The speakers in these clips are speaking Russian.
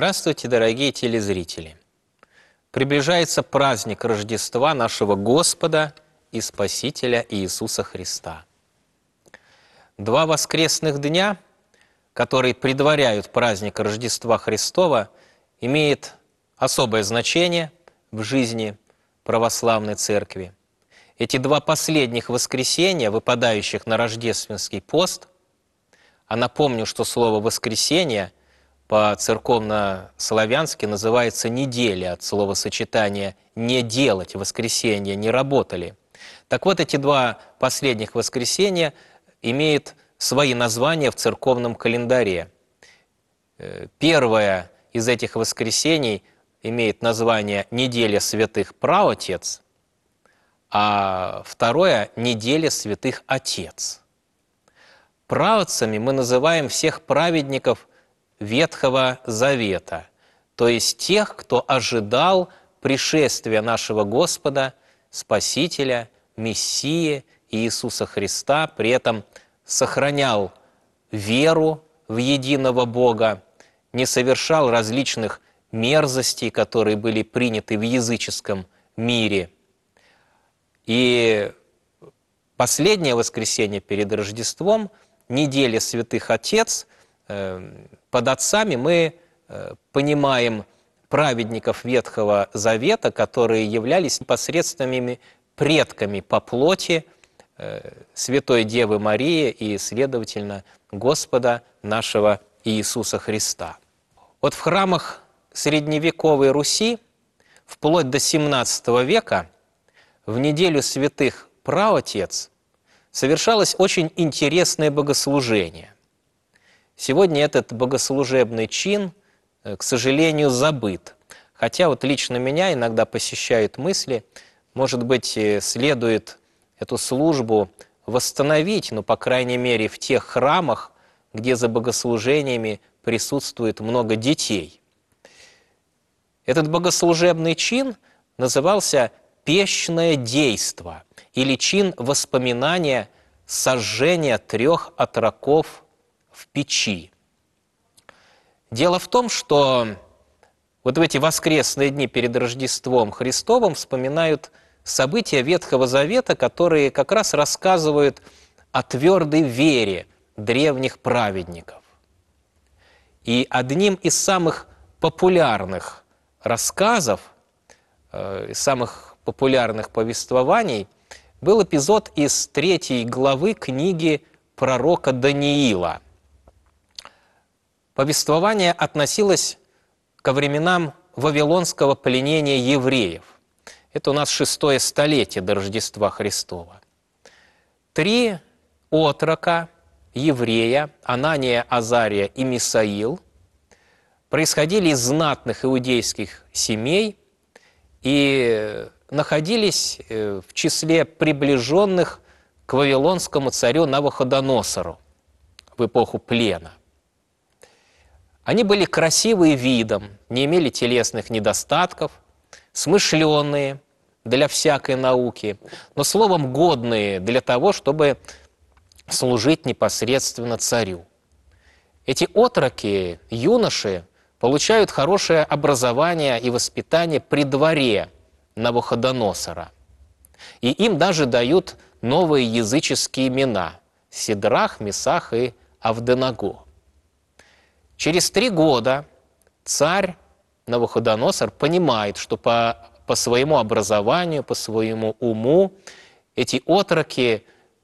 Здравствуйте, дорогие телезрители! Приближается праздник Рождества нашего Господа и Спасителя Иисуса Христа. Два воскресных дня, которые предваряют праздник Рождества Христова, имеют особое значение в жизни православной церкви. Эти два последних воскресенья, выпадающих на рождественский пост, а напомню, что слово «воскресенье» по-церковно-славянски называется «неделя», от словосочетания «не делать», воскресенье, не работали. Так вот, эти два последних воскресенья имеют свои названия в церковном календаре. Первое из этих воскресений имеет название «Неделя святых Праотец», а второе – «Неделя святых Отец». Праотцами мы называем всех праведников Ветхого Завета, то есть тех, кто ожидал пришествия нашего Господа, Спасителя, Мессии Иисуса Христа, при этом сохранял веру в единого Бога, не совершал различных мерзостей, которые были приняты в языческом мире. И последнее воскресенье перед Рождеством, неделя святых Отец, под отцами мы понимаем праведников Ветхого Завета, которые являлись непосредственными предками по плоти Святой Девы Марии и, следовательно, Господа нашего Иисуса Христа. Вот в храмах средневековой Руси вплоть до XVII века в неделю святых Праотец совершалось очень интересное богослужение. Сегодня этот богослужебный чин, к сожалению, забыт. Хотя вот лично меня иногда посещают мысли, может быть, следует эту службу восстановить, но, по крайней мере, в тех храмах, где за богослужениями присутствует много детей. Этот богослужебный чин назывался «пещное действо» или чин воспоминания сожжения 3 отроков в печи. Дело в том, что вот в эти воскресные дни перед Рождеством Христовым вспоминают события Ветхого Завета, которые как раз рассказывают о твердой вере древних праведников. И одним из самых популярных рассказов, самых популярных повествований был эпизод из 3 главы книги пророка Даниила. Повествование относилось ко временам вавилонского пленения евреев. Это у нас 6-е столетие до Рождества Христова. 3 отрока еврея, Анания, Азария и Мисаил, происходили из знатных иудейских семей и находились в числе приближенных к вавилонскому царю Навуходоносору в эпоху плена. Они были красивые видом, не имели телесных недостатков, смышленые для всякой науки, но, словом, годные для того, чтобы служить непосредственно царю. Эти отроки, юноши, получают хорошее образование и воспитание при дворе Навуходоносора. И им даже дают новые языческие имена – Сидрах, Месах и Авденаго. Через 3 года царь Навуходоносор понимает, что по своему образованию, по своему уму эти отроки,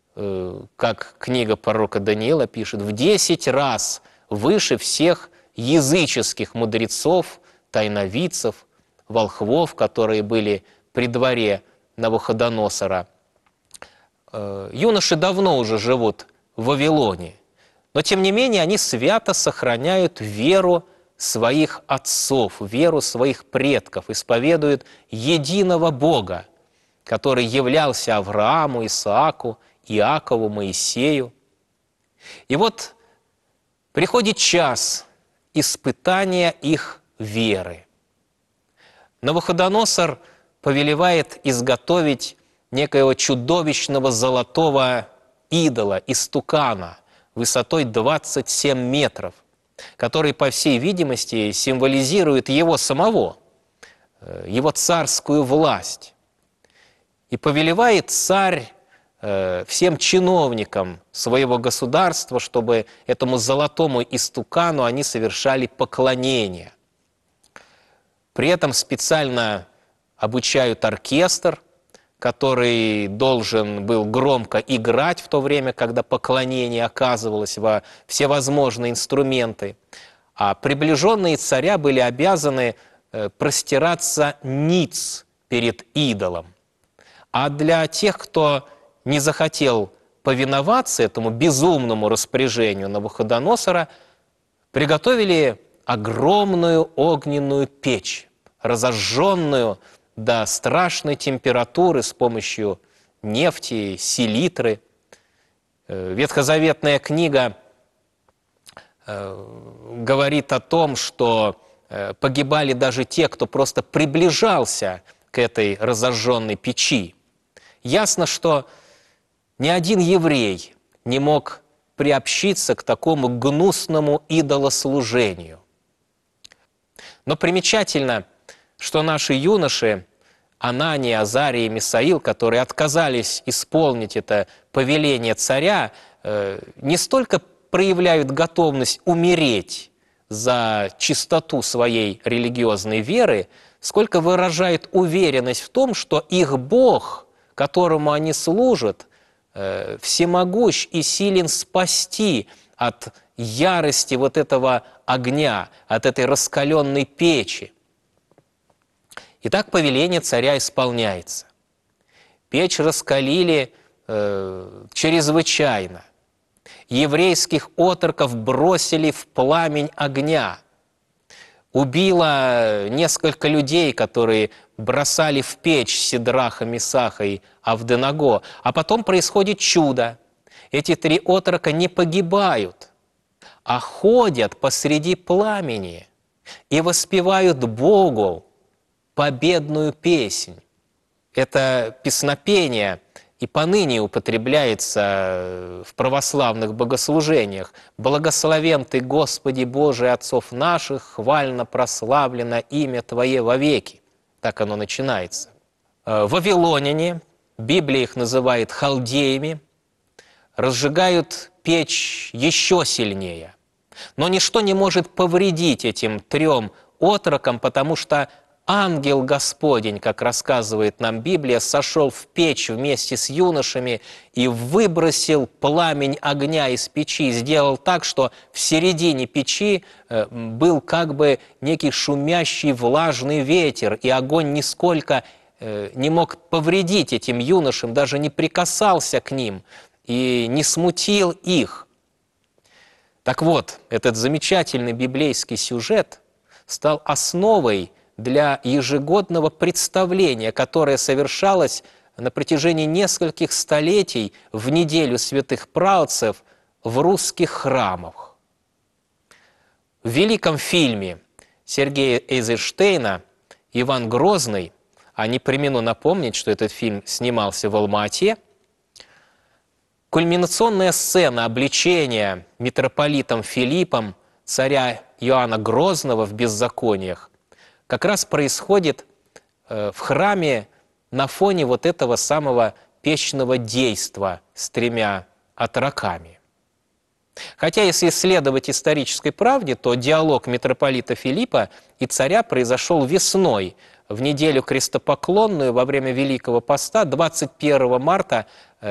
как книга пророка Даниила пишет, в 10 раз выше всех языческих мудрецов, тайновидцев, волхвов, которые были при дворе Навуходоносора. Юноши давно уже живут в Вавилоне, но, тем не менее, они свято сохраняют веру своих отцов, веру своих предков, исповедуют единого Бога, который являлся Аврааму, Исааку, Иакову, Моисею. И вот приходит час испытания их веры. Навуходоносор повелевает изготовить некоего чудовищного золотого идола, истукана, высотой 27 метров, который, по всей видимости, символизирует его самого, его царскую власть. И повелевает царь всем чиновникам своего государства, чтобы этому золотому истукану они совершали поклонение. При этом специально обучают оркестр, который должен был громко играть в то время, когда поклонение оказывалось во всевозможные инструменты. А приближенные царя были обязаны простираться ниц перед идолом. А для тех, кто не захотел повиноваться этому безумному распоряжению Навуходоносора, приготовили огромную огненную печь, разожженную до страшной температуры с помощью нефти, селитры. Ветхозаветная книга говорит о том, что погибали даже те, кто просто приближался к этой разожженной печи. Ясно, что ни один еврей не мог приобщиться к такому гнусному идолослужению. Но примечательно, что наши юноши, Анания, Азарий и Мисаил, которые отказались исполнить это повеление царя, не столько проявляют готовность умереть за чистоту своей религиозной веры, сколько выражают уверенность в том, что их Бог, которому они служат, всемогущ и силен спасти от ярости вот этого огня, от этой раскаленной печи. Итак, повеление царя исполняется. Печь раскалили чрезвычайно. Еврейских отроков бросили в пламень огня. Убило несколько людей, которые бросали в печь Сидраха, Месаха и Авденаго. А потом происходит чудо. Эти 3 отрока не погибают, а ходят посреди пламени и воспевают Богу победную песнь. Это песнопение и поныне употребляется в православных богослужениях. «Благословен Ты, Господи Боже, отцов наших, хвально прославлено имя Твое вовеки». Так оно начинается. Вавилоняне, Библия их называет халдеями, разжигают печь еще сильнее. Но ничто не может повредить этим 3 отрокам, потому что ангел Господень, как рассказывает нам Библия, сошел в печь вместе с юношами и выбросил пламень огня из печи, сделал так, что в середине печи был как бы некий шумящий влажный ветер, и огонь нисколько не мог повредить этим юношам, даже не прикасался к ним и не смутил их. Так вот, этот замечательный библейский сюжет стал основой для ежегодного представления, которое совершалось на протяжении нескольких столетий в неделю святых праотцев в русских храмах. В великом фильме Сергея Эйзенштейна «Иван Грозный», а не премину напомнить, что этот фильм снимался в Алма-Ате, кульминационная сцена обличения митрополитом Филиппом царя Иоанна Грозного в беззакониях как раз происходит в храме на фоне вот этого самого печного действа с 3 отроками. Хотя, если следовать исторической правде, то диалог митрополита Филиппа и царя произошел весной, в неделю крестопоклонную во время Великого Поста 21 марта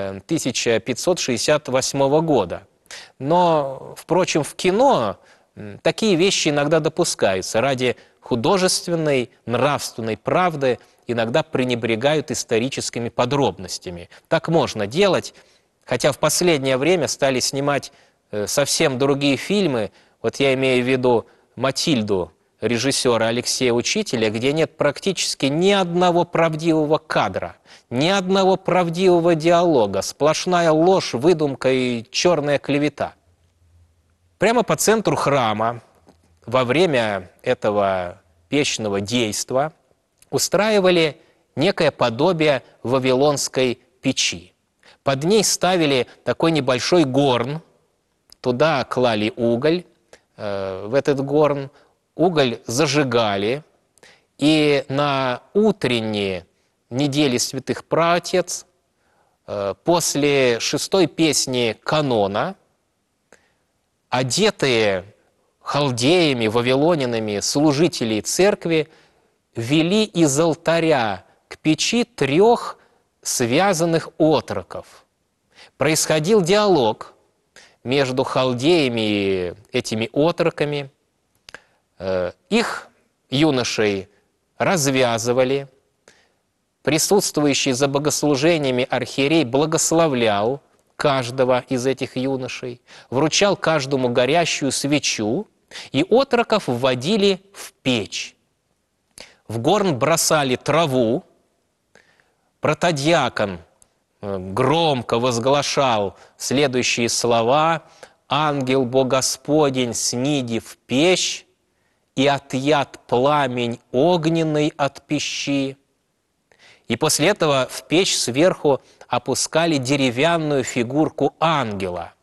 1568 года. Но, впрочем, в кино такие вещи иногда допускаются. Ради художественной, нравственной правды иногда пренебрегают историческими подробностями. Так можно делать, хотя в последнее время стали снимать совсем другие фильмы. Вот я имею в виду «Матильду» режиссера Алексея Учителя, где нет практически ни одного правдивого кадра, ни одного правдивого диалога, сплошная ложь, выдумка и черная клевета. Прямо по центру храма во время этого печного действа устраивали некое подобие вавилонской печи. Под ней ставили такой небольшой горн, туда клали уголь, в этот горн, уголь зажигали, и на утренние недели святых праотец, после 6-й песни канона, одетые халдеями, вавилонянами служители церкви вели из алтаря к печи 3 связанных отроков. Происходил диалог между халдеями и этими отроками. Их, юношей, развязывали. Присутствующий за богослужениями архиерей благословлял каждого из этих юношей, вручал каждому горящую свечу, и отроков вводили в печь. В горн бросали траву, протодиакон громко возглашал следующие слова: «Ангел Бог Господень сниди в печь, и отъят пламень огненный от пищи». И после этого в печь сверху опускали деревянную фигурку ангела.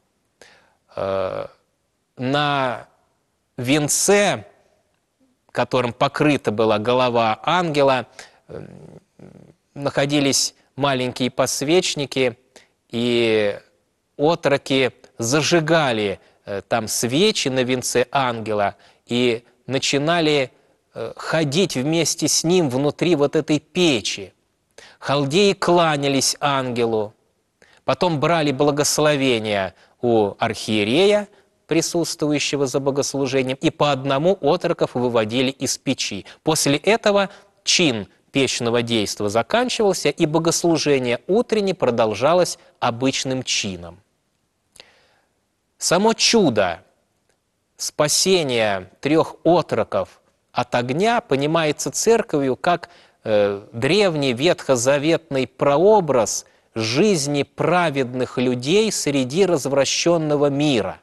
На венце, которым покрыта была голова ангела, находились маленькие подсвечники, и отроки зажигали там свечи на венце ангела и начинали ходить вместе с ним внутри вот этой печи. Халдеи кланялись ангелу, потом брали благословение у архиерея, присутствующего за богослужением, и по одному отроков выводили из печи. После этого чин печного действа заканчивался, и богослужение утреннее продолжалось обычным чином. Само чудо спасения 3 отроков от огня понимается церковью как древний ветхозаветный прообраз жизни праведных людей среди развращенного мира.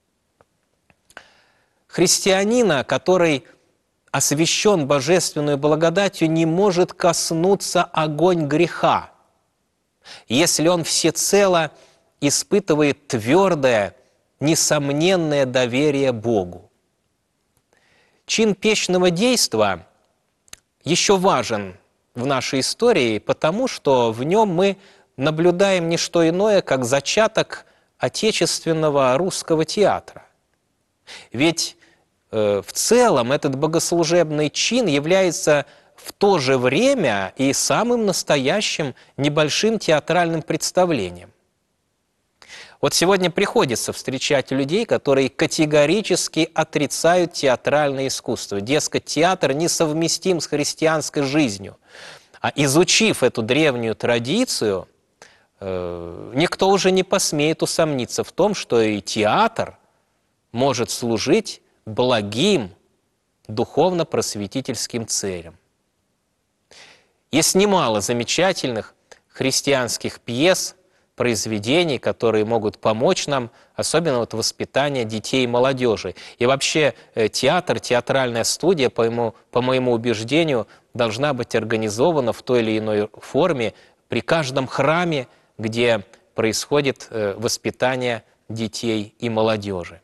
Христианина, который освящен божественной благодатью, не может коснуться огонь греха, если он всецело испытывает твердое, несомненное доверие Богу. Чин печного действа еще важен в нашей истории, потому что в нем мы наблюдаем не что иное, как зачаток отечественного русского театра. Ведь в целом этот богослужебный чин является в то же время и самым настоящим небольшим театральным представлением. Вот сегодня приходится встречать людей, которые категорически отрицают театральное искусство. Дескать, театр несовместим с христианской жизнью. А изучив эту древнюю традицию, никто уже не посмеет усомниться в том, что и театр может служить благим духовно-просветительским целям. Есть немало замечательных христианских пьес, произведений, которые могут помочь нам, особенно в воспитании детей и молодежи. И вообще театр, театральная студия, по моему убеждению, должна быть организована в той или иной форме при каждом храме, где происходит воспитание детей и молодежи.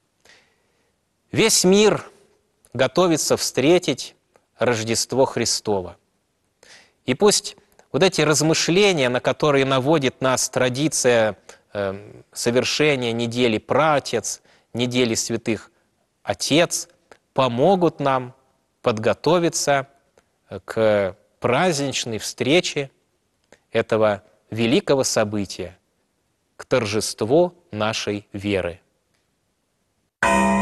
Весь мир готовится встретить Рождество Христово. И пусть вот эти размышления, на которые наводит нас традиция совершения недели праотец, недели святых отец, помогут нам подготовиться к праздничной встрече этого великого события, к торжеству нашей веры.